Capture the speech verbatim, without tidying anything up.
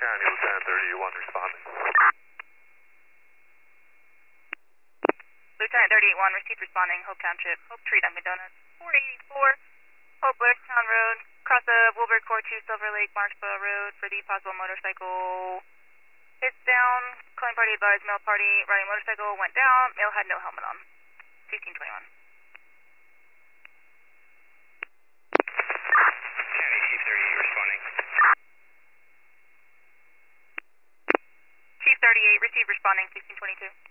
County, Lieutenant thirty-one responding. Lieutenant thirty-one, received responding, Hope Township, Hope Tree Dunkin' Donuts, four eighty-four, Hope Blairstown Road, cross of Wilbur Court to Silver Lake, Marksville Road for the possible motorcycle hits down. Calling party advised, male party riding motorcycle went down, male had no helmet on. sixteen twenty-one. County, Chief thirty-eight responding. Chief thirty-eight, received responding, sixteen twenty-two.